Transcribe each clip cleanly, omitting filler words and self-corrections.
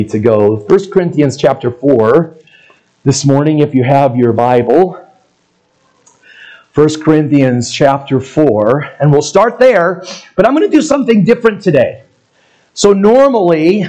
To go 1 Corinthians chapter 4 this morning, if you have your Bible. 1 Corinthians chapter 4, and we'll start there, but I'm going to do something different today. So normally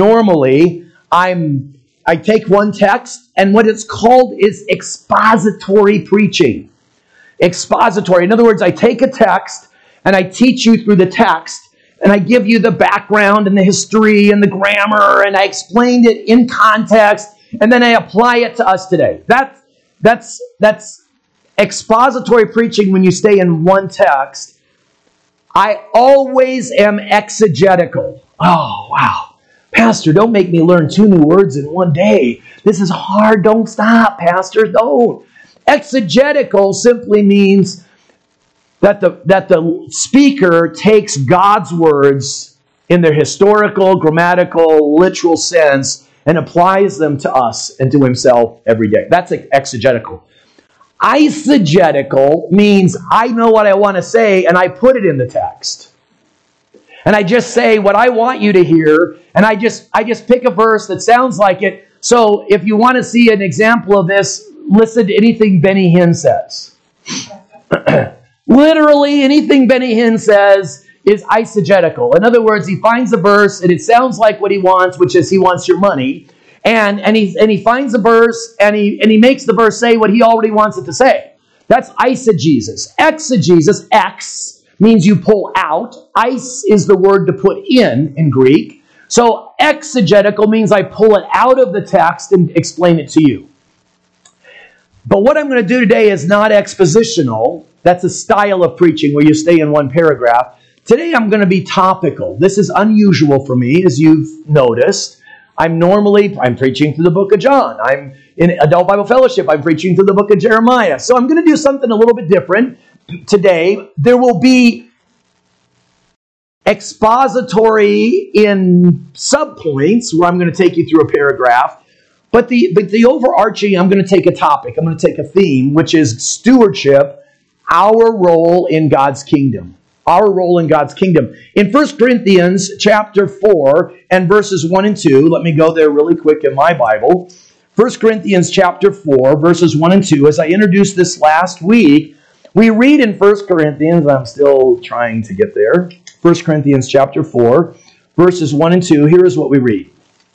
I take one text, and what it's called is expository preaching. Expository. In other words, I take a text and I teach you through the text. And I give you the background and the history and the grammar, and I explained it in context, and then I apply it to us today. That's expository preaching when you stay in one text. I always am exegetical. Oh, wow. Pastor, don't make me learn 2 new words in one day. This is hard. Don't stop, Pastor. Don't. Exegetical simply means that the speaker takes God's words in their historical, grammatical, literal sense and applies them to us and to himself every day. That's exegetical. Eisegetical means I know what I want to say and I put it in the text. And I just say what I want you to hear, and I just pick a verse that sounds like it. So if you want to see an example of this, listen to anything Benny Hinn says. Literally anything Benny Hinn says is eisegetical. In other words, he finds a verse and it sounds like what he wants, which is he wants your money. And he finds a verse and he makes the verse say what he already wants it to say. That's eisegesis. Exegesis, ex, means you pull out. Eis is the word to put in Greek. So exegetical means I pull it out of the text and explain it to you. But what I'm going to do today is not expositional. That's a style of preaching where you stay in one paragraph. Today I'm going to be topical. This is unusual for me, as you've noticed. I'm preaching through the book of John. I'm in Adult Bible Fellowship. I'm preaching through the book of Jeremiah. So I'm going to do something a little bit different today. There will be expository in subpoints where I'm going to take you through a paragraph. But the overarching, I'm going to take a topic. I'm going to take a theme, which is stewardship, our role in God's kingdom. Our role in God's kingdom. In 1 Corinthians chapter 4 and verses 1 and 2, let me go there really quick in my Bible. 1 Corinthians chapter 4, verses 1 and 2, as I introduced this last week, we read in 1 Corinthians, I'm still trying to get there, 1 Corinthians chapter 4, verses 1 and 2, here is what we read.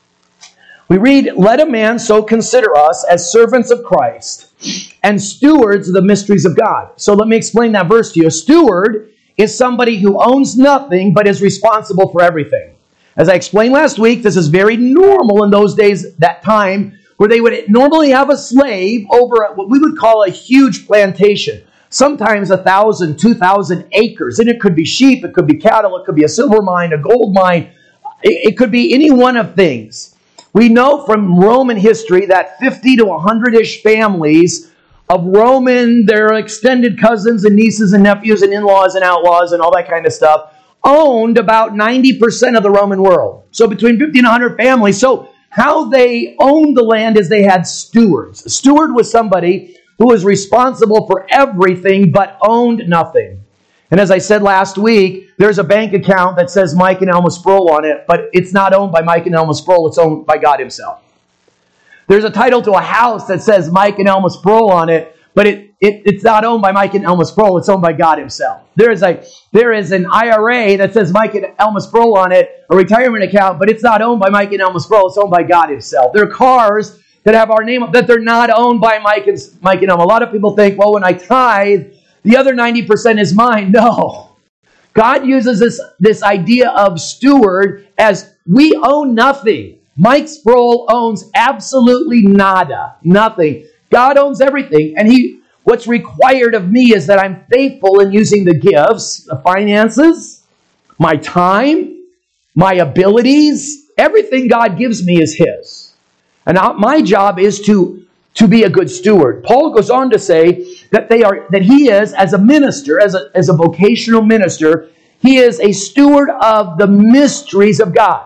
We read, "Let a man so consider us as servants of Christ and stewards of the mysteries of God." So let me explain that verse to you. A steward is somebody who owns nothing but is responsible for everything. As I explained last week, this is very normal in those days, that time, where they would normally have a slave over what we would call a huge plantation. Sometimes 1,000, 2,000 acres. And it could be sheep, it could be cattle, it could be a silver mine, a gold mine. It could be any one of things. We know from Roman history that 50 to 100-ish families of Roman, their extended cousins and nieces and nephews and in-laws and outlaws and all that kind of stuff, owned about 90% of the Roman world. So between 50 and 100 families. So how they owned the land is they had stewards. A steward was somebody who was responsible for everything but owned nothing. And as I said last week, there's a bank account that says Mike and Elma Sproul on it, but it's not owned by Mike and Elma Sproul, it's owned by God himself. There's a title to a house that says Mike and Elma Sproul on it, but it's not owned by Mike and Elma Sproul, it's owned by God himself. There is an IRA that says Mike and Elma Sproul on it, a retirement account, but it's not owned by Mike and Elma Sproul, it's owned by God himself. There are cars that have our name, that they're not owned by Mike and Elma. A lot of people think, well, when I tithe, the other 90% is mine. No. God uses this idea of steward as we own nothing. Mike Sproul owns absolutely nada, nothing. God owns everything. And what's required of me is that I'm faithful in using the gifts, the finances, my time, my abilities. Everything God gives me is His. And my job is to be a good steward. Paul goes on to say that he is, as a minister, as a vocational minister, he is a steward of the mysteries of God.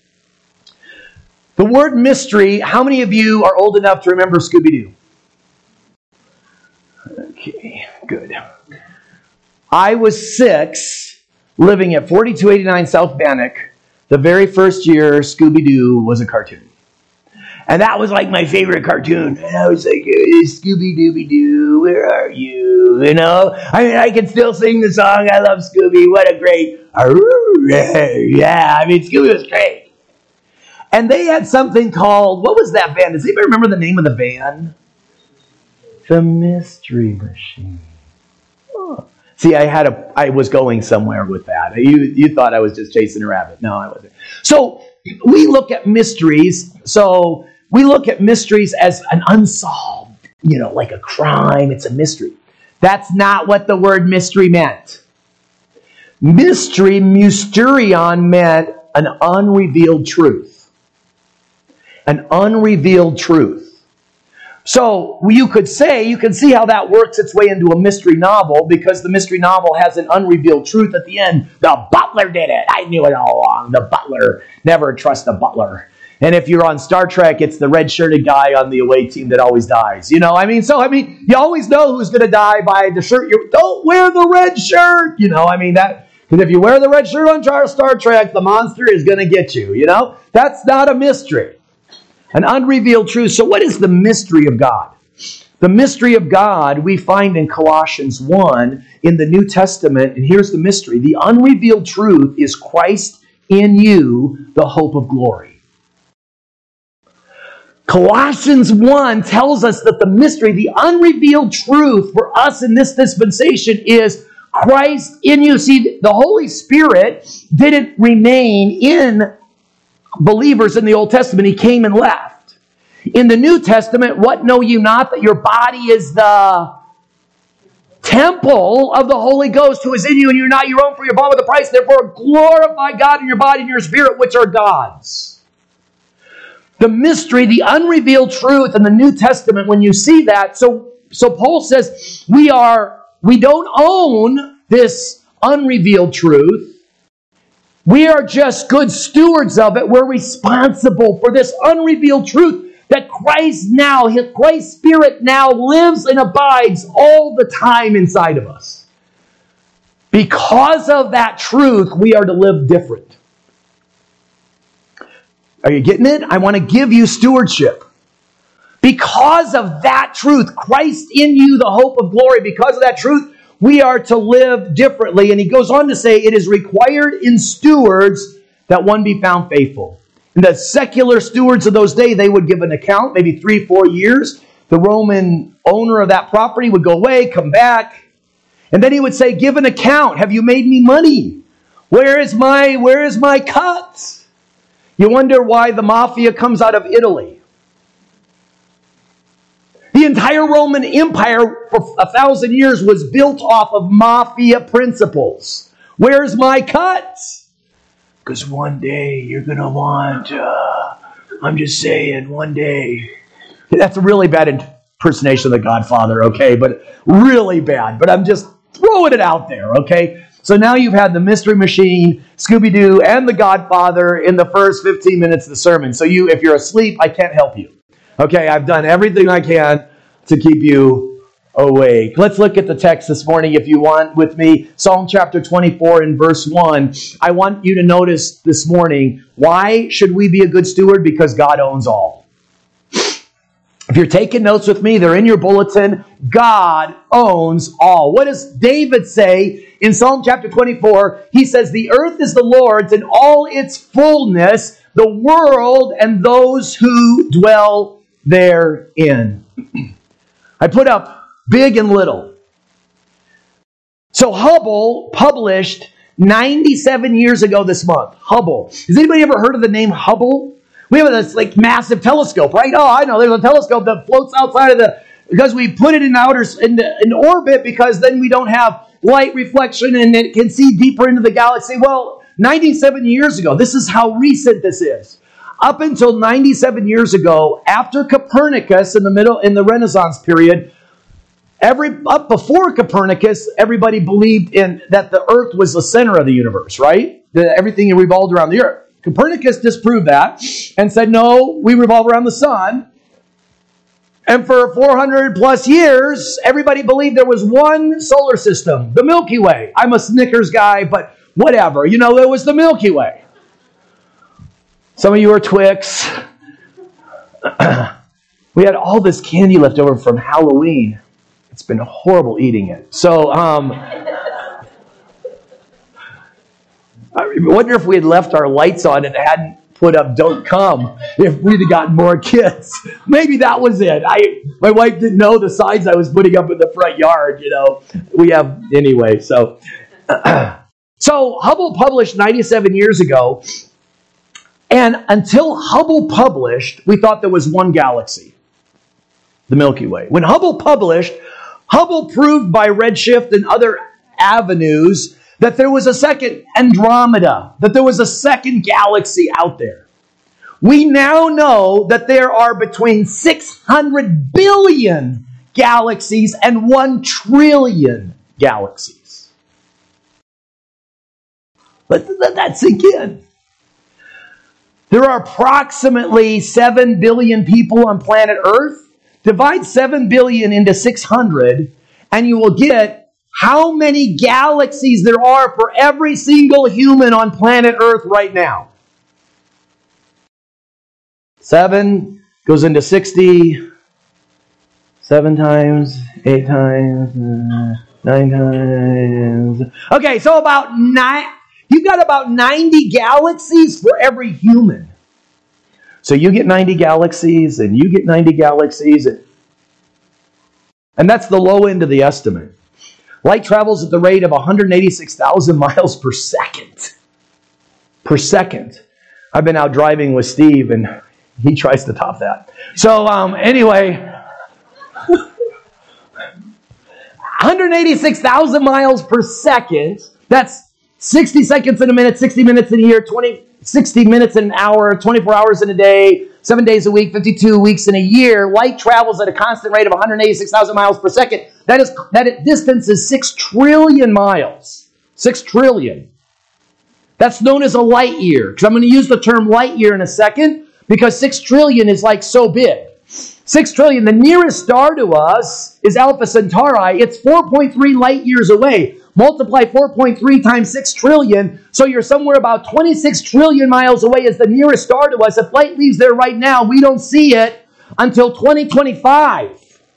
The word mystery, how many of you are old enough to remember Scooby-Doo? Okay, good. I was 6, living at 4289 South Bannock, The very first year, Scooby-Doo was a cartoon. And that was like my favorite cartoon. And I was like, hey, Scooby-Dooby-Doo, where are you? You know? I mean, I can still sing the song, I love Scooby. What a great... Yeah, I mean, Scooby was great. And they had something called... What was that band? Does anybody remember the name of the band? The Mystery Machine. Oh. See, I was going somewhere with that. You thought I was just chasing a rabbit. No, I wasn't. So we look at mysteries. So we look at mysteries as an unsolved, like a crime. It's a mystery. That's not what the word mystery meant. Mystery, mysterion, meant an unrevealed truth. An unrevealed truth. So you can see how that works its way into a mystery novel, because the mystery novel has an unrevealed truth at the end. The butler did it. I knew it all along. The butler. Never trust the butler. And if you're on Star Trek, it's the red-shirted guy on the away team that always dies. You always know who's going to die by the shirt. Don't wear the red shirt. Because if you wear the red shirt on Star Trek, the monster is going to get you. That's not a mystery. An unrevealed truth. So what is the mystery of God? The mystery of God we find in Colossians 1 in the New Testament. And here's the mystery. The unrevealed truth is Christ in you, the hope of glory. Colossians 1 tells us that the mystery, the unrevealed truth for us in this dispensation is Christ in you. See, the Holy Spirit didn't remain in believers in the Old Testament. He came and left. In the New Testament, what know you not, that your body is the temple of the Holy Ghost who is in you, and you're not your own, for you're bought with a price. Therefore glorify God in your body and your spirit, which are God's. The mystery, the unrevealed truth in the New Testament, when you see that, so Paul says we don't own this unrevealed truth. We are just good stewards of it. We're responsible for this unrevealed truth that Christ's Spirit now lives and abides all the time inside of us. Because of that truth, we are to live different. Are you getting it? I want to give you stewardship. Because of that truth, Christ in you, the hope of glory, because of that truth, we are to live differently. And he goes on to say, it is required in stewards that one be found faithful. And the secular stewards of those days, they would give an account, maybe 3-4 years. The Roman owner of that property would go away, come back. And then he would say, give an account. Have you made me money? Where is my cut? You wonder why the mafia comes out of Italy. The entire Roman Empire for 1,000 years was built off of mafia principles. Where's my cut? Because one day you're going to want, I'm just saying, one day. That's a really bad impersonation of the Godfather, okay? But really bad. But I'm just throwing it out there, okay? So now you've had the Mystery Machine, Scooby-Doo, and the Godfather in the first 15 minutes of the sermon. So if you're asleep, I can't help you. Okay, I've done everything I can to keep you awake. Let's look at the text this morning, if you want, with me. Psalm chapter 24 and verse 1. I want you to notice this morning, why should we be a good steward? Because God owns all. If you're taking notes with me, they're in your bulletin. God owns all. What does David say in Psalm chapter 24? He says, the earth is the Lord's and all its fullness, the world and those who dwell therein. I put up big and little. So Hubble published 97 years ago this month. Hubble. Has anybody ever heard of the name Hubble? We have this massive telescope, right? Oh, I know. There's a telescope that floats outside of because we put it in orbit, because then we don't have light reflection and it can see deeper into the galaxy. Well, 97 years ago, this is how recent this is. Up until 97 years ago, after Copernicus in the Renaissance period, up before Copernicus, everybody believed in that the earth was the center of the universe, right? That everything revolved around the earth. Copernicus disproved that and said, no, we revolve around the sun. And for 400 plus years, everybody believed there was one solar system, the Milky Way. I'm a Snickers guy, but whatever. There was the Milky Way. Some of you are Twix. We had all this candy left over from Halloween. It's been horrible eating it. So, I wonder if we had left our lights on and hadn't put up "Don't Come," if we'd have gotten more kids. Maybe that was it. My wife didn't know the signs I was putting up in the front yard. We have anyway. So Hubble published 97 years ago, and until Hubble published, we thought there was one galaxy, the Milky Way. When Hubble published, Hubble proved by redshift and other avenues that there was a second Andromeda, that there was a second galaxy out there. We now know that there are between 600 billion galaxies and 1 trillion galaxies. Let that sink in. There are approximately 7 billion people on planet Earth. Divide 7 billion into 600, and you will get how many galaxies there are for every single human on planet Earth right now. 7 goes into 60, 7 times, 8 times, 9 times. Okay, so about 9. You've got about 90 galaxies for every human. So you get 90 galaxies, and you get 90 galaxies, and that's the low end of the estimate. Light travels at the rate of 186,000 miles per second. Per second. I've been out driving with Steve, and he tries to top that. So anyway, 186,000 miles per second. That's 60 seconds in a minute, 60 minutes in a year, 60 minutes in an hour, 24 hours in a day, 7 days a week, 52 weeks in a year. Light travels at a constant rate of 186,000 miles per second. That distance is 6 trillion miles. 6 trillion. That's known as a light year. Because I'm going to use the term light year in a second, because 6 trillion is like so big. 6 trillion, the nearest star to us is Alpha Centauri. It's 4.3 light years away. Multiply 4.3 times 6 trillion, so you're somewhere about 26 trillion miles away is the nearest star to us. If light leaves there right now, we don't see it until 2025.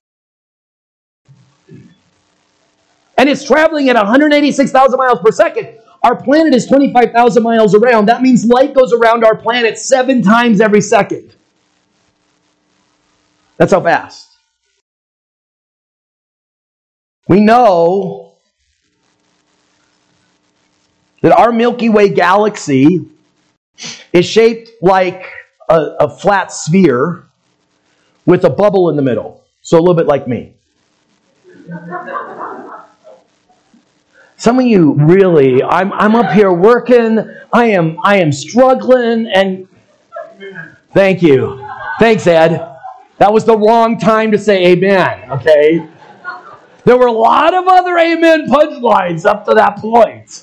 And it's traveling at 186,000 miles per second. Our planet is 25,000 miles around. That means light goes around our planet 7 times every second. That's how fast. We know that our Milky Way galaxy is shaped like a flat sphere with a bubble in the middle. So a little bit like me. Some of you really, I'm up here working, I am struggling, and thank you. Thanks, Ed. That was the wrong time to say amen, okay? There were a lot of other amen punchlines up to that point.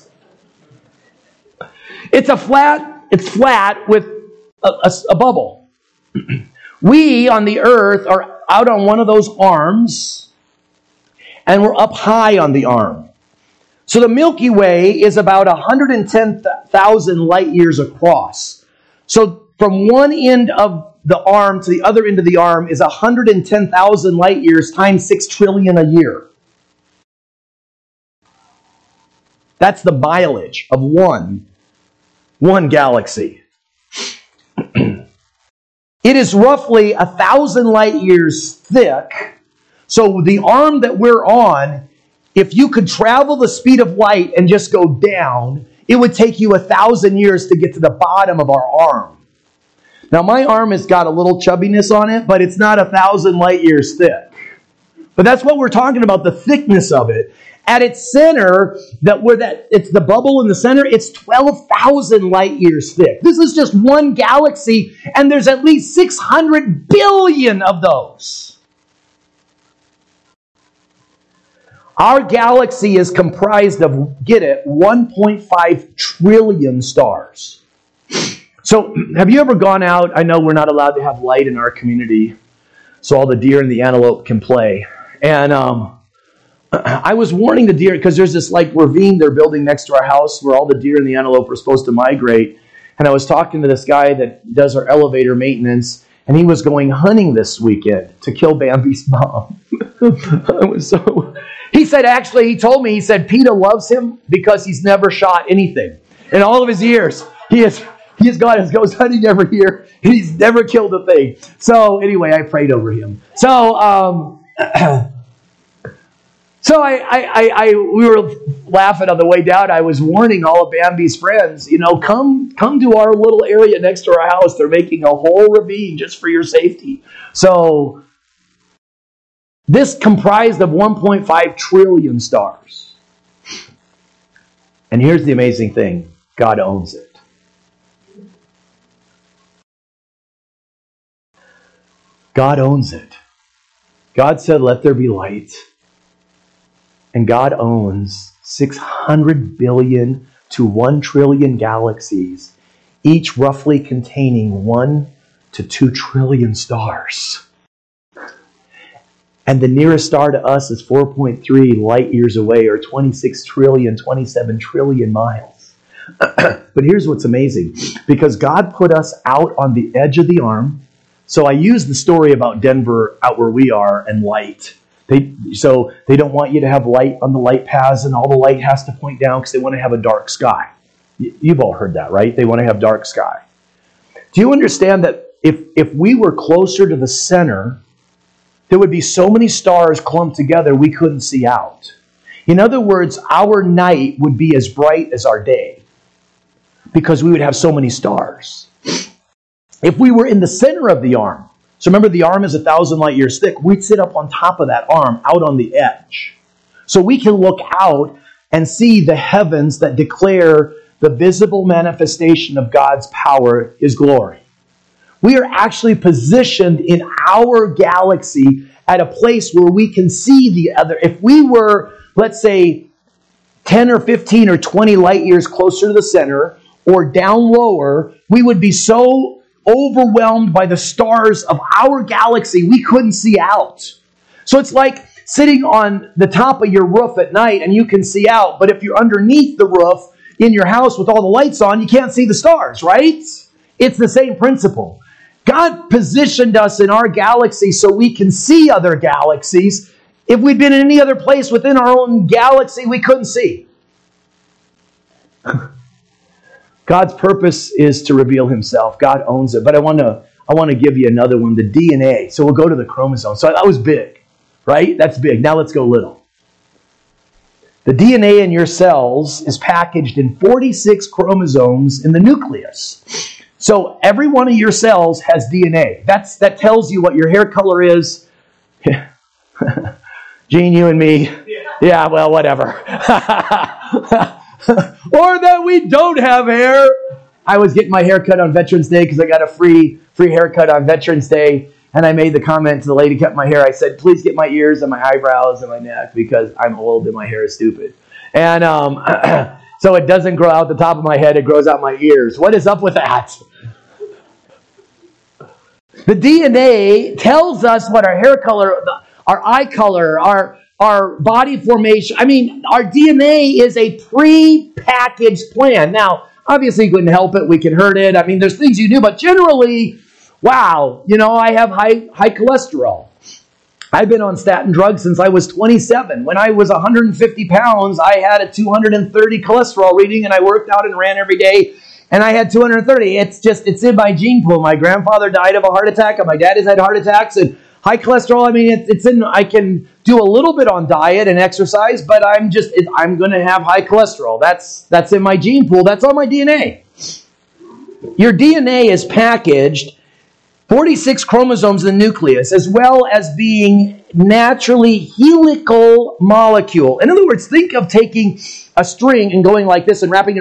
It's flat with a bubble. We on the earth are out on one of those arms, and we're up high on the arm. So the Milky Way is about 110,000 light years across. So from one end of the arm to the other end of the arm is 110,000 light years times 6 trillion a year. That's the mileage of one galaxy. It is roughly 1,000 light years thick. So the arm that we're on, if you could travel the speed of light and just go down, it would take you 1,000 years to get to the bottom of our arm. Now, my arm has got a little chubbiness on it, but it's not 1,000 light years thick. But that's what we're talking about, the thickness of it. At its center, it's the bubble in the center, it's 12,000 light years thick. This is just one galaxy, and there's at least 600 billion of those. Our galaxy is comprised of, get it, 1.5 trillion stars. So, have you ever gone out? I know we're not allowed to have light in our community, so all the deer and the antelope can play. And I was warning the deer, because there's this ravine they're building next to our house where all the deer and the antelope are supposed to migrate. And I was talking to this guy that does our elevator maintenance, and he was going hunting this weekend to kill Bambi's mom. He said, actually, he told me, he said, PETA loves him because he's never shot anything. In all of his years, he has goes hunting every year, and he's never killed a thing. So anyway, I prayed over him. So we were laughing on the way down. I was warning all of Bambi's friends, come to our little area next to our house. They're making a whole ravine just for your safety. So this comprised of 1.5 trillion stars. And here's the amazing thing. God owns it. God owns it. God said, let there be light. And God owns 600 billion to 1 trillion galaxies, each roughly containing 1 to 2 trillion stars. And the nearest star to us is 4.3 light years away, or 26 trillion, 27 trillion miles. But here's what's amazing. Because God put us out on the edge of the arm. So I use the story about Denver out where we are and light. So they don't want you to have light on the light paths, and all the light has to point down because they want to have a dark sky. You've all heard that, right? They want to have dark sky. Do you understand that if we were closer to the center, there would be so many stars clumped together we couldn't see out? In other words, our night would be as bright as our day because we would have so many stars. If we were in the center of the arm, so remember the arm is 1,000 light years thick, we'd sit up on top of that arm out on the edge. So we can look out and see the heavens that declare the visible manifestation of God's power, His glory. We are actually positioned in our galaxy at a place where we can see the other. If we were, let's say, 10 or 15 or 20 light years closer to the center or down lower, we would be so overwhelmed by the stars of our galaxy we couldn't see out. So it's like sitting on the top of your roof at night and you can see out, but if you're underneath the roof in your house with all the lights on, you can't see the stars, right? It's the same principle. God positioned us in our galaxy so we can see other galaxies. If we'd been in any other place within our own galaxy, we couldn't see. God's purpose is to reveal Himself. God owns it. But I want to give you another one, the DNA. So we'll go to the chromosome. So that was big, right? That's big. Now let's go little. The DNA in your cells is packaged in 46 chromosomes in the nucleus. So every one of your cells has DNA. That tells you what your hair color is. Gene, you and me. Yeah, well, whatever. Or that we don't have hair. I was getting my hair cut on Veterans Day because I got a free haircut on Veterans Day. And I made the comment to the lady who cut my hair. I said, please get my ears and my eyebrows and my neck because I'm old and my hair is stupid. And so it doesn't grow out the top of my head. It grows out my ears. What is up with that? The DNA tells us what our hair color, our eye color, our body formation. I mean, our DNA is a pre-packaged plan. Now, obviously, you couldn't help it. We can hurt it. I mean, there's things you do, but generally, wow, I have high cholesterol. I've been on statin drugs since I was 27. When I was 150 pounds, I had a 230 cholesterol reading, and I worked out and ran every day, and I had 230. It's in my gene pool. My grandfather died of a heart attack, and my dad has had heart attacks, and high cholesterol, I mean, it's in. I can do a little bit on diet and exercise, but I'm going to have high cholesterol. That's in my gene pool. That's on my DNA. Your DNA is packaged 46 chromosomes in the nucleus, as well as being naturally helical molecule. In other words, think of taking a string and going like this and wrapping.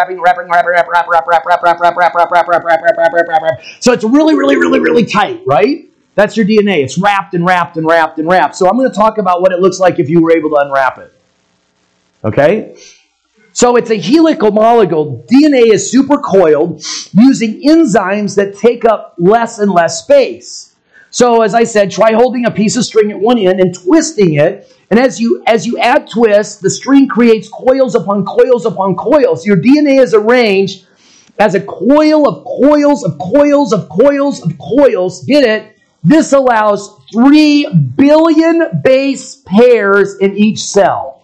So it's really, really, really, really tight, right? That's your DNA. It's wrapped and wrapped and wrapped and wrapped. So I'm going to talk about what it looks like if you were able to unwrap it. Okay? So it's a helical molecule. DNA is supercoiled using enzymes that take up less and less space. So as I said, try holding a piece of string at one end and twisting it. And as you add twists, the string creates coils upon coils upon coils. Your DNA is arranged as a coil of coils of coils of coils of coils. Get it? This allows 3 billion base pairs in each cell.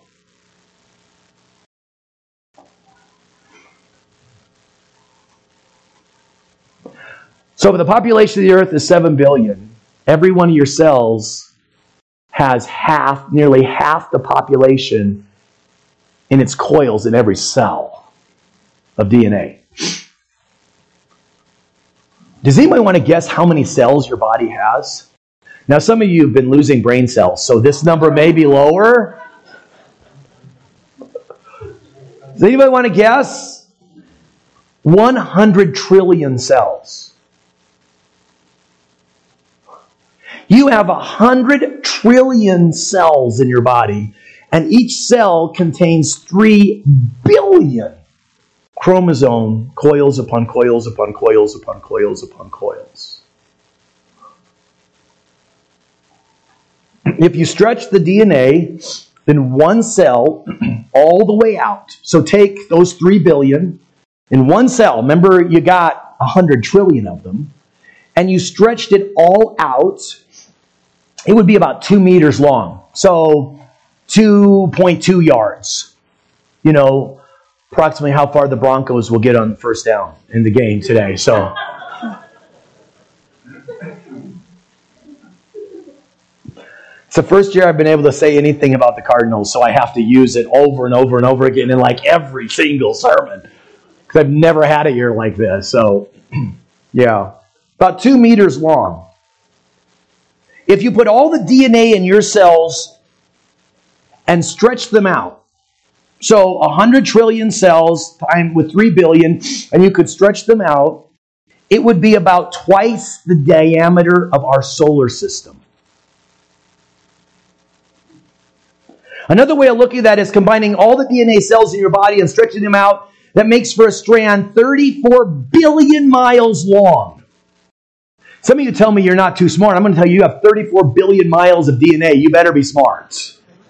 So if the population of the earth is 7 billion, every one of your cells has nearly half the population in its coils in every cell of DNA. Does anybody want to guess how many cells your body has? Now, some of you have been losing brain cells, so this number may be lower. Does anybody want to guess? 100 trillion cells. You have 100 trillion cells in your body, and each cell contains 3 billion chromosome coils upon coils upon coils upon coils upon coils. If you stretch the DNA in one cell all the way out, so take those 3 billion in one cell, remember you got 100 trillion of them, and you stretched it all out, it would be about 2 meters long. So 2.2 yards. You know, approximately how far the Broncos will get on the first down in the game today. So it's the first year I've been able to say anything about the Cardinals, so I have to use it over and over and over again in like every single sermon, because I've never had a year like this. So yeah, about 2 meters long. If you put all the DNA in your cells and stretch them out, so 100 trillion cells times with 3 billion, and you could stretch them out, it would be about twice the diameter of our solar system. Another way of looking at that is combining all the DNA cells in your body and stretching them out. That makes for a strand 34 billion miles long. Some of you tell me you're not too smart. I'm going to tell you have 34 billion miles of DNA. You better be smart.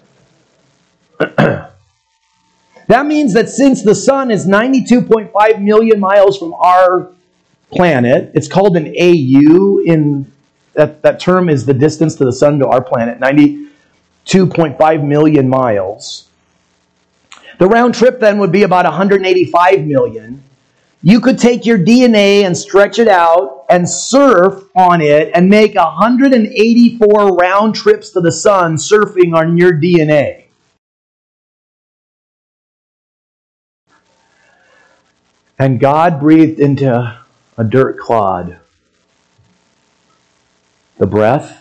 That means that since the sun is 92.5 million miles from our planet, it's called an AU. That term is the distance to the sun to our planet, 92.5 million miles. The round trip then would be about 185 million. You could take your DNA and stretch it out and surf on it and make 184 round trips to the sun surfing on your DNA. And God breathed into a dirt clod the breath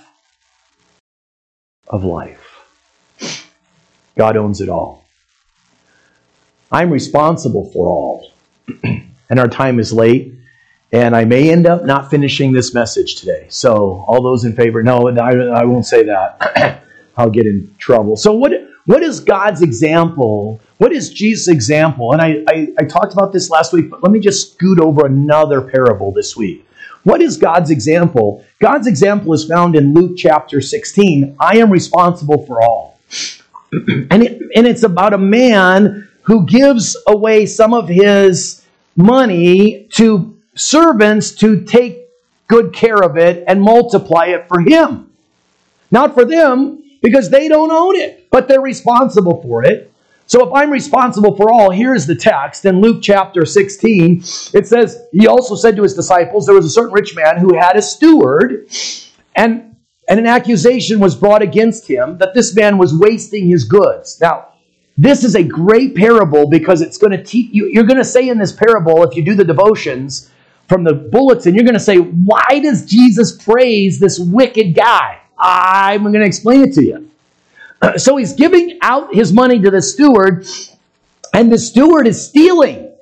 of life. God owns it all. I'm responsible for all. And our time is late. And I may end up not finishing this message today. So all those in favor, no, I won't say that. I'll get in trouble. So what is God's example? What is Jesus' example? And I talked about this last week, but let me just scoot over another parable this week. What is God's example? God's example is found in Luke chapter 16. I am responsible for all. And it's about a man who gives away some of his money to servants to take good care of it and multiply it for him. Not for them, because they don't own it, but they're responsible for it. So if I'm responsible for all, here's the text. In Luke chapter 16, it says, he also said to his disciples, there was a certain rich man who had a steward, and an accusation was brought against him that this man was wasting his goods. Now, this is a great parable because it's going to teach you. You're going to say in this parable, if you do the devotions from the bulletin, you're going to say, why does Jesus praise this wicked guy? I'm going to explain it to you. So he's giving out his money to the steward, and the steward is stealing.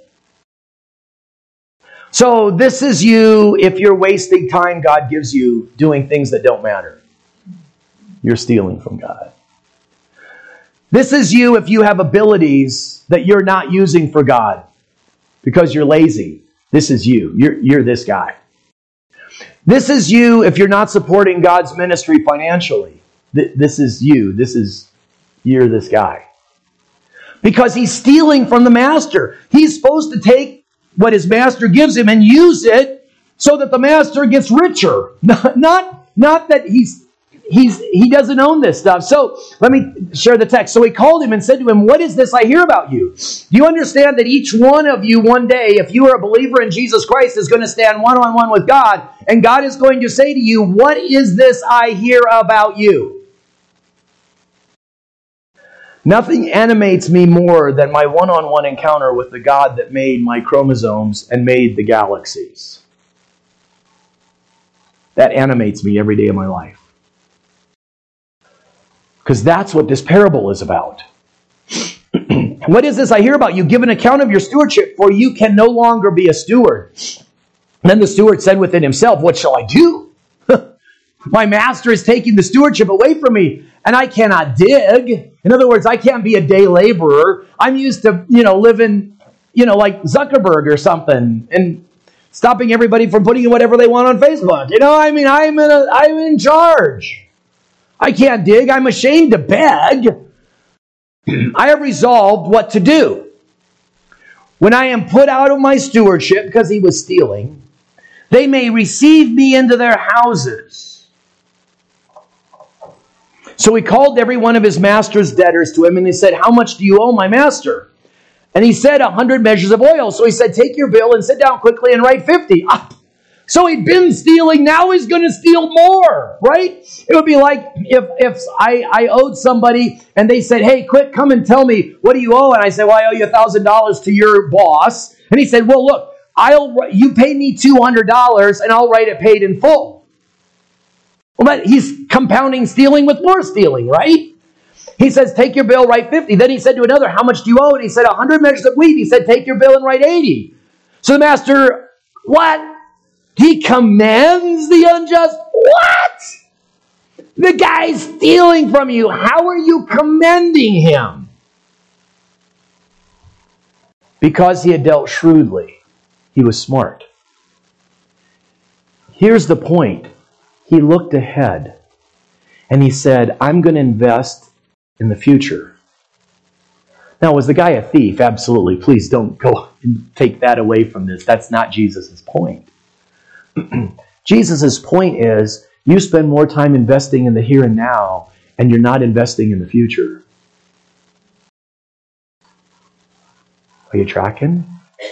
So this is you if you're wasting time God gives you doing things that don't matter. You're stealing from God. This is you if you have abilities that you're not using for God because you're lazy. This is you. You're this guy. This is you if you're not supporting God's ministry financially. This is you. You're this guy. Because he's stealing from the master. He's supposed to take what his master gives him and use it so that the master gets richer. Not that he doesn't own this stuff. So let me share the text. So he called him and said to him, "What is this I hear about you? Do you understand that each one of you one day, if you are a believer in Jesus Christ, is going to stand one-on-one with God, and God is going to say to you, 'What is this I hear about you?'" Nothing animates me more than my one-on-one encounter with the God that made my chromosomes and made the galaxies. That animates me every day of my life. Because that's what this parable is about. "What is this I hear about you? Give an account of your stewardship, for you can no longer be a steward." Then the steward said within himself, "What shall I do? My master is taking the stewardship away from me, and I cannot dig." In other words, I can't be a day laborer. I'm used to, living, like Zuckerberg or something, and stopping everybody from putting whatever they want on Facebook. I'm in charge. I can't dig. I'm ashamed to beg. I have resolved what to do. When I am put out of my stewardship, because he was stealing, they may receive me into their houses. So he called every one of his master's debtors to him, and he said, "How much do you owe my master?" And he said, 100 measures of oil. So he said, "Take your bill and sit down quickly and write 50. So he'd been stealing, now he's going to steal more, right? It would be like if I owed somebody and they said, "Hey, quick, come and tell me, what do you owe?" And I said, "Well, I owe you $1,000 to your boss." And he said, "Well, look, you pay me $200 and I'll write it paid in full." Well, he's compounding stealing with more stealing, right? He says, "Take your bill, write 50. Then he said to another, "How much do you owe?" And he said, 100 measures of wheat. He said, "Take your bill and write 80. So the master, what? He commends the unjust? What? The guy's stealing from you. How are you commending him? Because he had dealt shrewdly. He was smart. Here's the point. He looked ahead and he said, "I'm going to invest in the future." Now, was the guy a thief? Absolutely. Please don't go and take that away from this. That's not Jesus' point. Jesus' point is, you spend more time investing in the here and now, and you're not investing in the future. Are you tracking?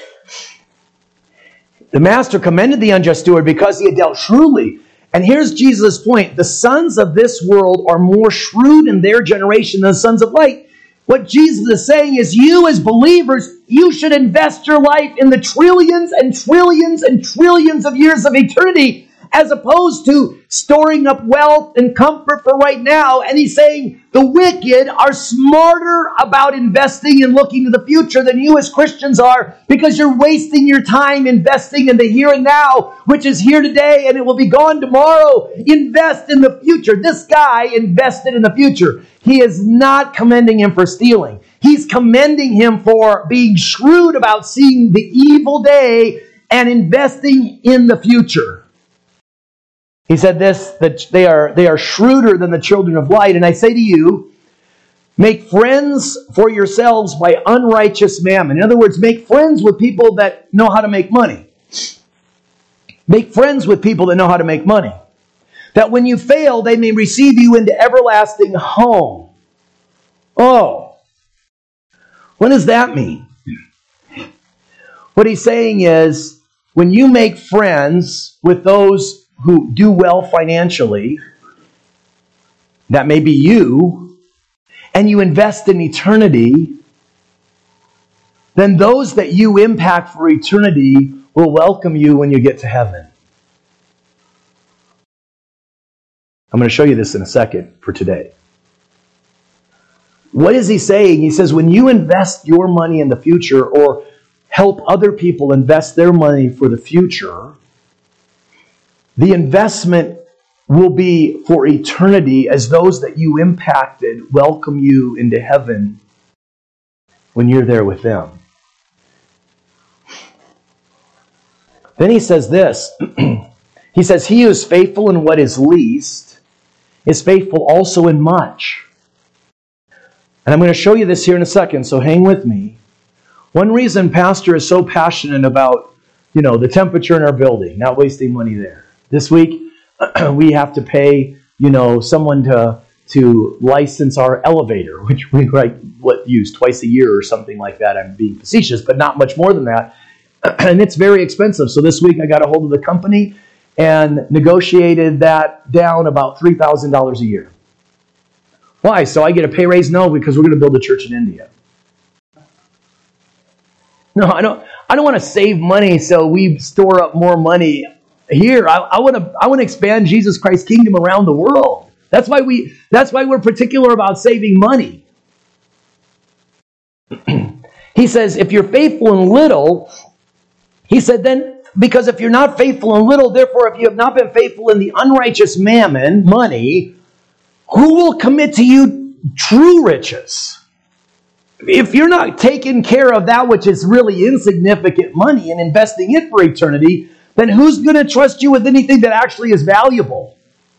The master commended the unjust steward because he had dealt shrewdly. And here's Jesus' point. The sons of this world are more shrewd in their generation than the sons of light. What Jesus is saying is, you as believers, you should invest your life in the trillions and trillions and trillions of years of eternity, as opposed to storing up wealth and comfort for right now. And he's saying the wicked are smarter about investing and looking to the future than you as Christians are, because you're wasting your time investing in the here and now, which is here today and it will be gone tomorrow. Invest in the future. This guy invested in the future. He is not commending him for stealing. He's commending him for being shrewd about seeing the evil day and investing in the future. He said this, that they are shrewder than the children of light. And I say to you, make friends for yourselves by unrighteous mammon. In other words, make friends with people that know how to make money. Make friends with people that know how to make money. That when you fail, they may receive you into everlasting home. Oh, what does that mean? What he's saying is, when you make friends with those who do well financially, that may be you, and you invest in eternity, then those that you impact for eternity will welcome you when you get to heaven. I'm going to show you this in a second for today. What is he saying? He says, when you invest your money in the future, or help other people invest their money for the future, the investment will be for eternity, as those that you impacted welcome you into heaven when you're there with them. Then he says this. He says, he who is faithful in what is least is faithful also in much. And I'm going to show you this here in a second, so hang with me. One reason Pastor is so passionate about, the temperature in our building, not wasting money there. This week, we have to pay, someone to license our elevator, which we use twice a year or something like that. I'm being facetious, but not much more than that. And it's very expensive. So this week I got a hold of the company and negotiated that down about $3,000 a year. Why? So I get a pay raise? No, because we're going to build a church in India. No, I don't want to save money so we store up more money here. I want to expand Jesus Christ's kingdom around the world. That's why we're particular about saving money. He says, if you're faithful in little, he said, then, because if you're not faithful in little, therefore, if you have not been faithful in the unrighteous mammon, money, who will commit to you true riches? If you're not taking care of that which is really insignificant money and investing it for eternity, then who's going to trust you with anything that actually is valuable?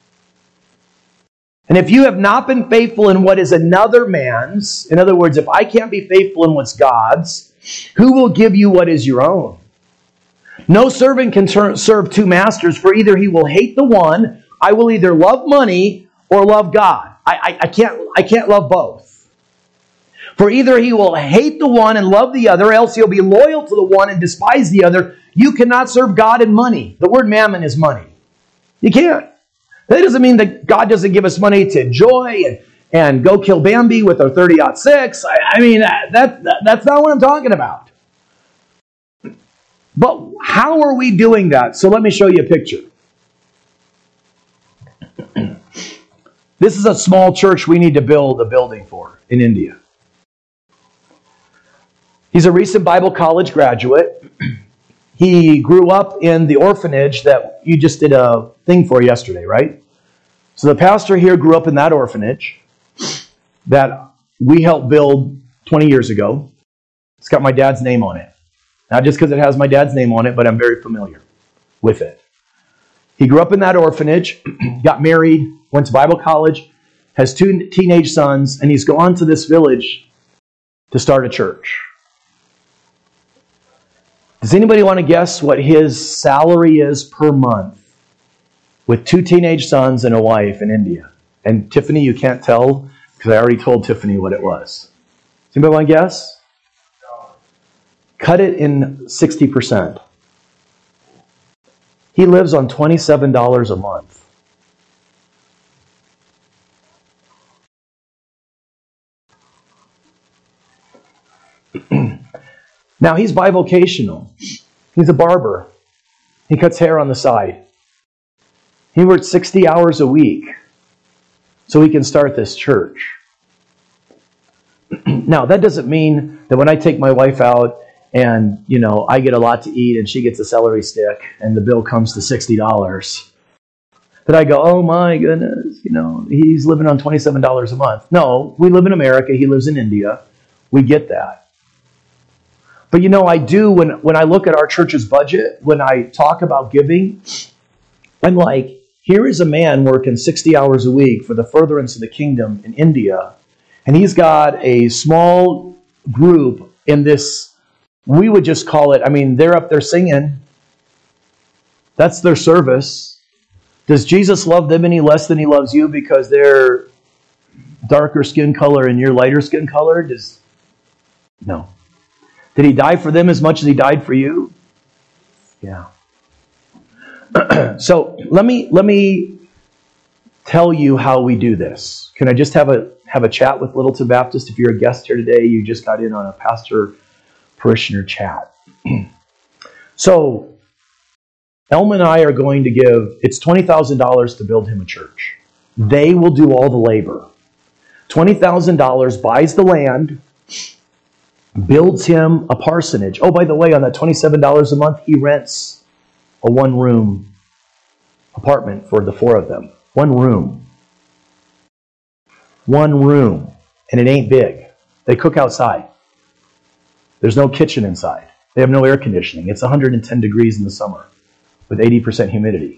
And if you have not been faithful in what is another man's, in other words, if I can't be faithful in what's God's, who will give you what is your own? No servant can serve two masters, for either he will hate the one, I will either love money or love God. I can't love both. For either he will hate the one and love the other, else he'll be loyal to the one and despise the other. You cannot serve God and money. The word mammon is money. You can't. That doesn't mean that God doesn't give us money to enjoy and go kill Bambi with our 30-06. I mean, that's not what I'm talking about. But how are we doing that? So let me show you a picture. This is a small church we need to build a building for in India. He's a recent Bible college graduate. He grew up in the orphanage that you just did a thing for yesterday, right? So the pastor here grew up in that orphanage that we helped build 20 years ago. It's got my dad's name on it. Not just because it has my dad's name on it, but I'm very familiar with it. He grew up in that orphanage, got married, went to Bible college, has 2 teenage sons, and he's gone to this village to start a church. Does anybody want to guess what his salary is per month with 2 teenage sons and a wife in India? And Tiffany, you can't tell because I already told Tiffany what it was. Does anybody want to guess? Cut it in 60%. He lives on $27 a month. Now, he's bivocational. He's a barber. He cuts hair on the side. He works 60 hours a week so he can start this church. Now, that doesn't mean that when I take my wife out and, I get a lot to eat and she gets a celery stick and the bill comes to $60, that I go, oh my goodness, he's living on $27 a month. No, we live in America. He lives in India. We get that. But I do, when I look at our church's budget, when I talk about giving, I'm like, here is a man working 60 hours a week for the furtherance of the kingdom in India, and he's got a small group in this, we would just call it, they're up there singing. That's their service. Does Jesus love them any less than he loves you because they're darker skin color and you're lighter skin color? No. Did he die for them as much as he died for you? Yeah. So let me tell you how we do this. Can I just have a chat with Littleton Baptist? If you're a guest here today, you just got in on a pastor-parishioner chat. So Elma and I are going to give, it's $20,000 to build him a church. They will do all the labor. $20,000 buys the land, builds him a parsonage. Oh, by the way, on that $27 a month, he rents a 1-room apartment for the 4 of them. 1 room. 1 room. And it ain't big. They cook outside. There's no kitchen inside. They have no air conditioning. It's 110 degrees in the summer with 80% humidity.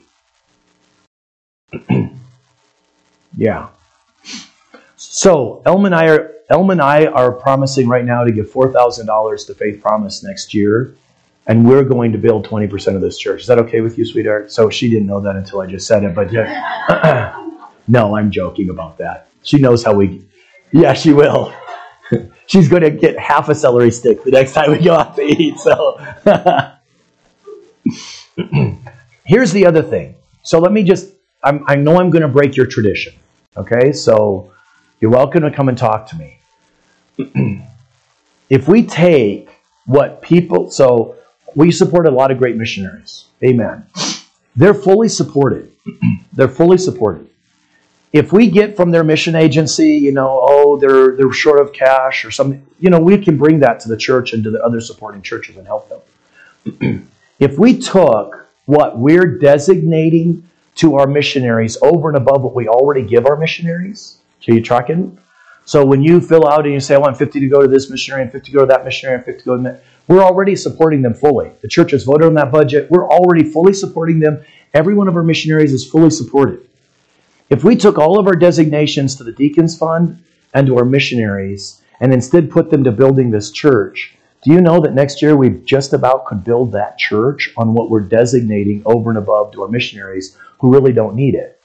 Yeah. So, Elma and I Elma and I are promising right now to give $4,000 to Faith Promise next year, and we're going to build 20% of this church. Is that okay with you, sweetheart? So she didn't know that until I just said it, but yeah. No, I'm joking about that. She knows how we... Yeah, she will. She's going to get half a celery stick the next time we go out to eat. So here's the other thing. So let me just... I know I'm going to break your tradition. Okay? So you're welcome to come and talk to me. If we take what people... So we support a lot of great missionaries. Amen. They're fully supported. They're fully supported. If we get from their mission agency, they're short of cash or something, we can bring that to the church and to the other supporting churches and help them. If we took what we're designating to our missionaries over and above what we already give our missionaries, are you tracking? So when you fill out and you say, I want 50 to go to this missionary and 50 to go to that missionary and 50 to go to that, we're already supporting them fully. The church has voted on that budget. We're already fully supporting them. Every one of our missionaries is fully supported. If we took all of our designations to the Deacons Fund and to our missionaries and instead put them to building this church, do you know that next year we just about could build that church on what we're designating over and above to our missionaries who really don't need it?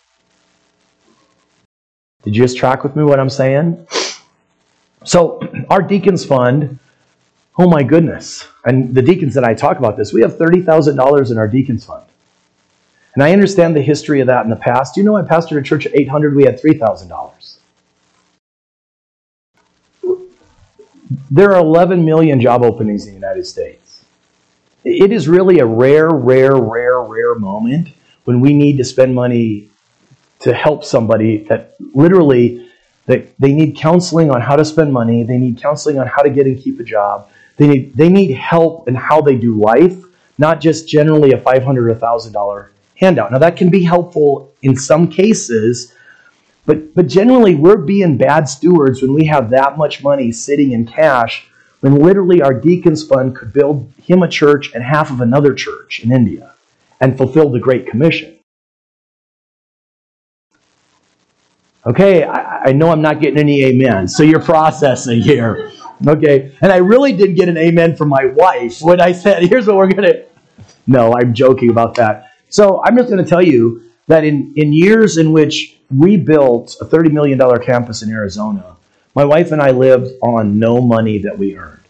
Did you just track with me what I'm saying? So our Deacons Fund, oh my goodness, and the deacons that I talk about this, we have $30,000 in our Deacons Fund. And I understand the history of that in the past. You know, I pastored a church at 800, we had $3,000. There are 11 million job openings in the United States. It is really a rare moment when we need to spend money to help somebody that literally they need counseling on how to spend money. They need counseling on how to get and keep a job. They need help in how they do life, not just generally a $500 or $1,000 handout. Now, that can be helpful in some cases, but generally we're being bad stewards when we have that much money sitting in cash when literally our Deacons Fund could build him a church and half of another church in India and fulfill the Great Commission. Okay, I know I'm not getting any amen, so you're processing here. Okay, and I really didn't get an amen from my wife when I said, here's what we're going to... No, I'm joking about that. So I'm just going to tell you that in years in which we built a $30 million campus in Arizona, my wife and I lived on no money that we earned.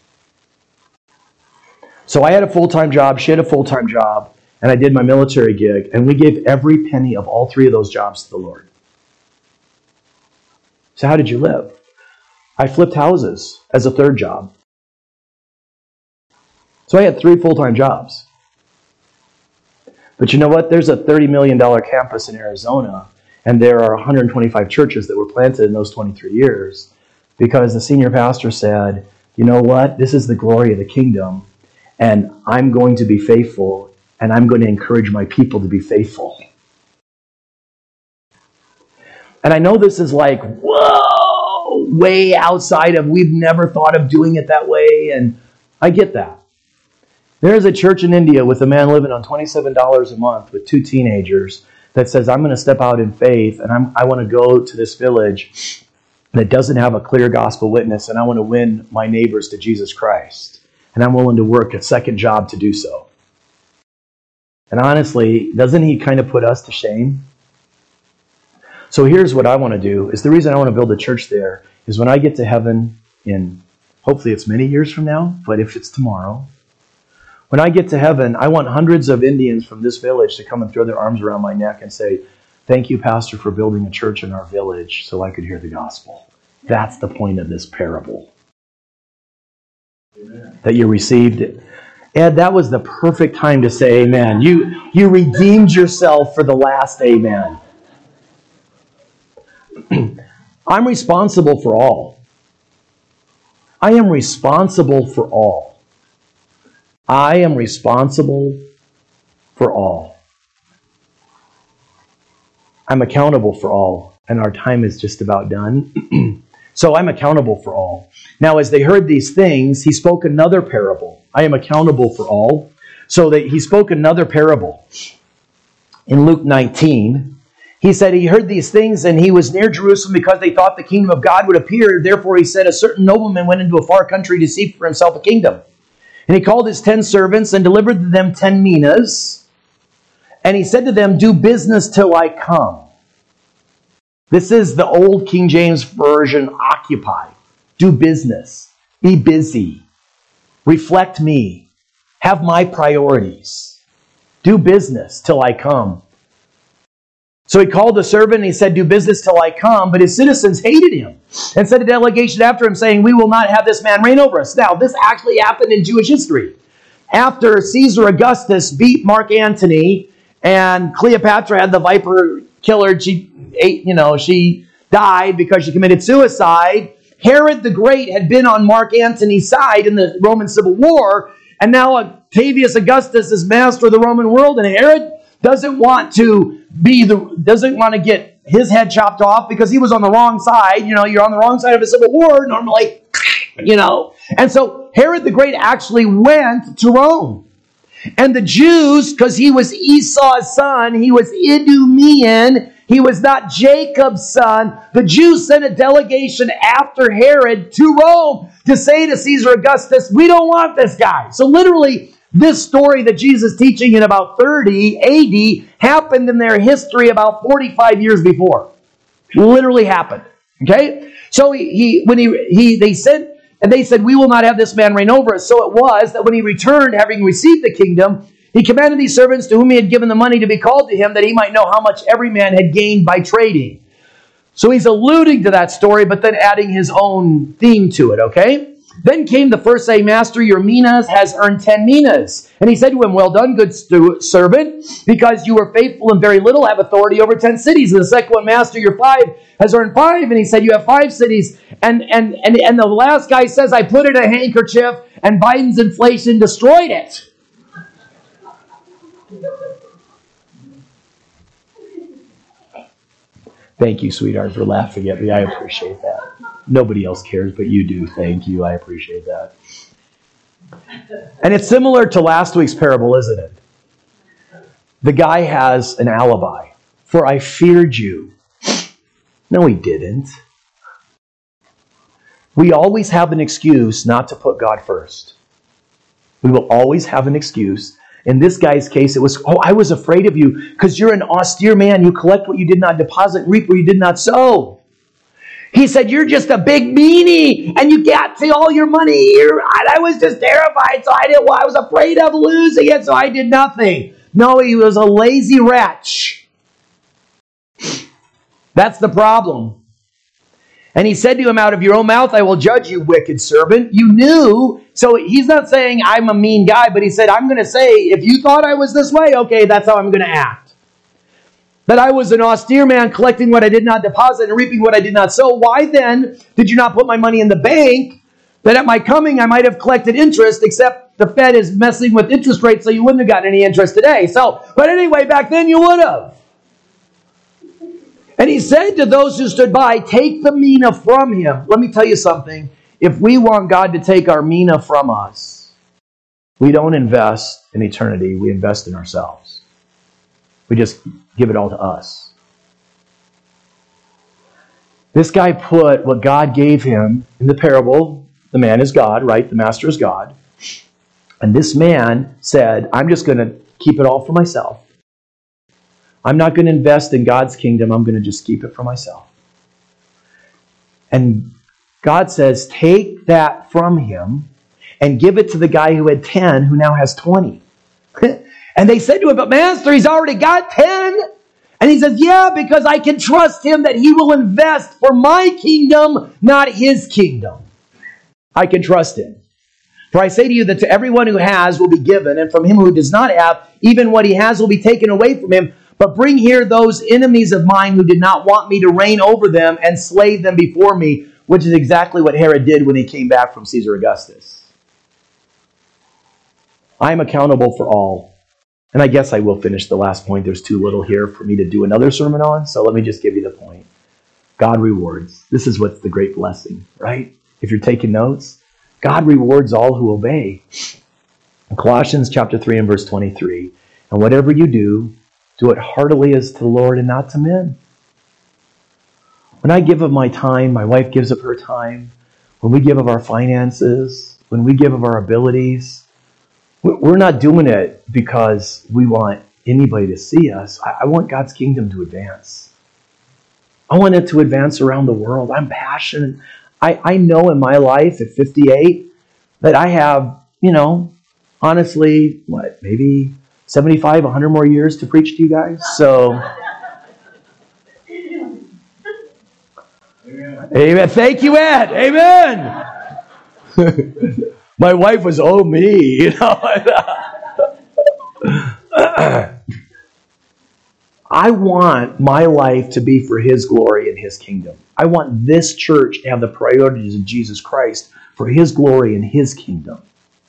So I had a full-time job, she had a full-time job, and I did my military gig, and we gave every penny of all three of those jobs to the Lord. So how did you live? I flipped houses as a third job. So I had 3 full-time jobs. But you know what? There's a $30 million campus in Arizona, and there are 125 churches that were planted in those 23 years because the senior pastor said, you know what? This is the glory of the kingdom, and I'm going to be faithful, and I'm going to encourage my people to be faithful. And I know this is like, whoa, way outside of, we've never thought of doing it that way, and I get that. There is a church in India with a man living on $27 a month with 2 teenagers that says, I'm going to step out in faith and I want to go to this village that doesn't have a clear gospel witness and I want to win my neighbors to Jesus Christ. And I'm willing to work a second job to do so. And honestly, doesn't he kind of put us to shame? So here's what I want to do, is the reason I want to build a church there is when I get to heaven in, hopefully it's many years from now, but if it's tomorrow, when I get to heaven, I want hundreds of Indians from this village to come and throw their arms around my neck and say, thank you, Pastor, for building a church in our village so I could hear the gospel. That's the point of this parable. Amen. That you received it. Ed, that was the perfect time to say amen. You redeemed yourself for the last amen. I'm responsible for all. I am responsible for all. I am responsible for all. I'm accountable for all, and our time is just about done. So I'm accountable for all. Now, as they heard these things, he spoke another parable. I am accountable for all. So that he spoke another parable in Luke 19, He said he heard these things and he was near Jerusalem because they thought the kingdom of God would appear. Therefore he said, a certain nobleman went into a far country to seek for himself a kingdom. And he called his 10 servants and delivered to them 10 minas. And he said to them, do business till I come. This is the old King James Version, occupy. Do business. Be busy. Reflect me. Have my priorities. Do business till I come. So he called the servant and he said, do business till I come. But his citizens hated him and sent a delegation after him saying, we will not have this man reign over us. Now, this actually happened in Jewish history. After Caesar Augustus beat Mark Antony and Cleopatra had the viper killer, she died because she committed suicide. Herod the Great had been on Mark Antony's side in the Roman Civil War. And now Octavius Augustus is master of the Roman world. And Herod doesn't want to get his head chopped off because he was on the wrong side. You're on the wrong side of a civil war normally, And so Herod the Great actually went to Rome. And the Jews, because he was Esau's son, he was Idumean, he was not Jacob's son, the Jews sent a delegation after Herod to Rome to say to Caesar Augustus, we don't want this guy. So literally, this story that Jesus is teaching in about 30 AD happened in their history about 45 years before. Literally happened. Okay? So they said, we will not have this man reign over us. So it was that when he returned, having received the kingdom, he commanded these servants to whom he had given the money to be called to him, that he might know how much every man had gained by trading. So he's alluding to that story, but then adding his own theme to it, okay? Then came the first saying, Master, your minas has earned 10 minas. And he said to him, well done, good servant, because you were faithful in very little, have authority over 10 cities. And the second one, Master, your 5 has earned 5. And he said, you have 5 cities. And the last guy says, I put it in a handkerchief, and Biden's inflation destroyed it. Thank you, sweetheart, for laughing at me. I appreciate that. Nobody else cares, but you do. Thank you. I appreciate that. And it's similar to last week's parable, isn't it? The guy has an alibi. For I feared you. No, he didn't. We always have an excuse not to put God first. We will always have an excuse. In this guy's case, it was, I was afraid of you because you're an austere man. You collect what you did not deposit and reap what you did not sow. He said, you're just a big meanie and you got to all your money. I was just terrified, so I was afraid of losing it, so I did nothing. No, he was a lazy wretch. That's the problem. And he said to him, out of your own mouth I will judge you, wicked servant. You knew. So he's not saying I'm a mean guy, but he said, I'm going to say, if you thought I was this way, okay, that's how I'm going to act. That I was an austere man, collecting what I did not deposit and reaping what I did not sow. Why then did you not put my money in the bank, that at my coming I might have collected interest, except the Fed is messing with interest rates, so you wouldn't have gotten any interest today. But anyway, back then you would have. And he said to those who stood by, take the mina from him. Let me tell you something. If we want God to take our mina from us, we don't invest in eternity. We invest in ourselves. We just give it all to us. This guy put what God gave him in the parable. The man is God, right? The master is God. And this man said, I'm just going to keep it all for myself. I'm not going to invest in God's kingdom. I'm going to just keep it for myself. And God says, take that from him and give it to the guy who had 10, who now has 20. And they said to him, but master, he's already got 10. And he says, yeah, because I can trust him that he will invest for my kingdom, not his kingdom. I can trust him. For I say to you that to everyone who has will be given, and from him who does not have, even what he has will be taken away from him. But bring here those enemies of mine who did not want me to reign over them and slay them before me, which is exactly what Herod did when he came back from Caesar Augustus. I am accountable for all. And I guess I will finish the last point. There's too little here for me to do another sermon on, so let me just give you the point. God rewards. This is what's the great blessing, right? If you're taking notes, God rewards all who obey. In Colossians chapter 3 and verse 23, and whatever you do, Do it heartily as to the Lord and not to men. When I give of my time, my wife gives of her time. When we give of our finances, when we give of our abilities, we're not doing it because we want anybody to see us. I want God's kingdom to advance. I want it to advance around the world. I'm passionate. I know in my life at 58 that I have, honestly, maybe 75, 100 more years to preach to you guys. So, amen. Thank you, Ed. Amen. My wife was, me. I want my life to be for His glory and His kingdom. I want this church to have the priorities of Jesus Christ for His glory and His kingdom.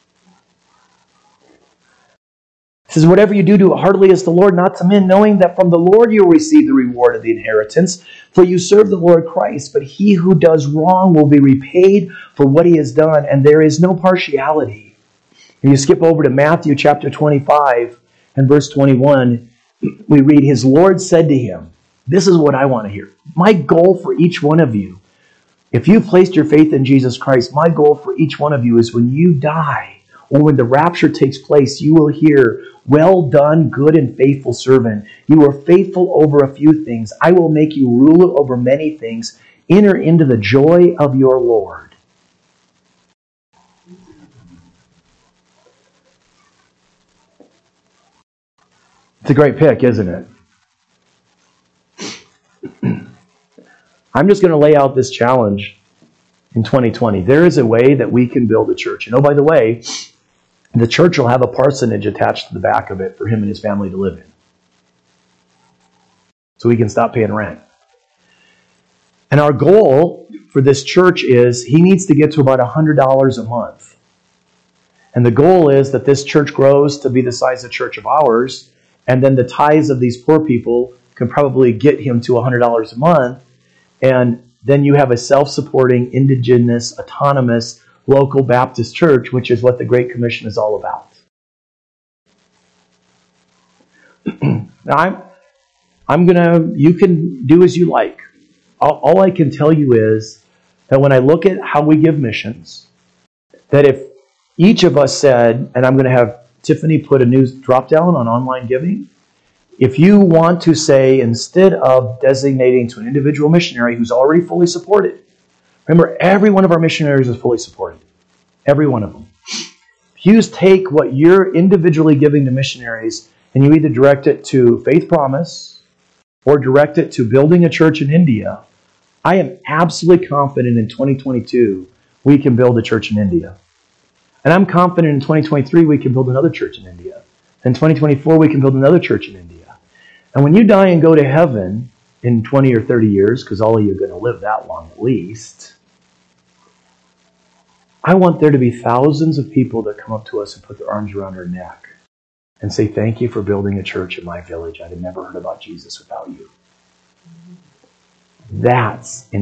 It says, whatever you do, do it heartily as the Lord, not to men, knowing that from the Lord you will receive the reward of the inheritance. For you serve the Lord Christ, but he who does wrong will be repaid for what he has done, and there is no partiality. If you skip over to Matthew chapter 25 and verse 21, we read, his Lord said to him, this is what I want to hear. My goal for each one of you, if you've placed your faith in Jesus Christ, my goal for each one of you is when you die, or when the rapture takes place, you will hear, well done, good and faithful servant. You were faithful over a few things. I will make you ruler over many things. Enter into the joy of your Lord. It's a great pick, isn't it? I'm just going to lay out this challenge in 2020. There is a way that we can build a church. And oh, by the way, the church will have a parsonage attached to the back of it for him and his family to live in. So he can stop paying rent. And our goal for this church is he needs to get to about $100 a month. And the goal is that this church grows to be the size of church of ours, and then the tithes of these poor people can probably get him to $100 a month. And then you have a self-supporting, indigenous, autonomous, local Baptist church, which is what the Great Commission is all about. Now, you can do as you like. All I can tell you is that when I look at how we give missions, that if each of us said, and I'm going to have Tiffany put a new drop down on online giving, if you want to say, instead of designating to an individual missionary who's already fully supported, remember, every one of our missionaries is fully supported. Every one of them. If you take what you're individually giving to missionaries and you either direct it to Faith Promise or direct it to building a church in India, I am absolutely confident in 2022 we can build a church in India. And I'm confident in 2023 we can build another church in India. In 2024 we can build another church in India. And when you die and go to heaven in 20 or 30 years, because all of you are going to live that long at least, I want there to be thousands of people that come up to us and put their arms around our neck and say, thank you for building a church in my village. I'd have never heard about Jesus without you. That's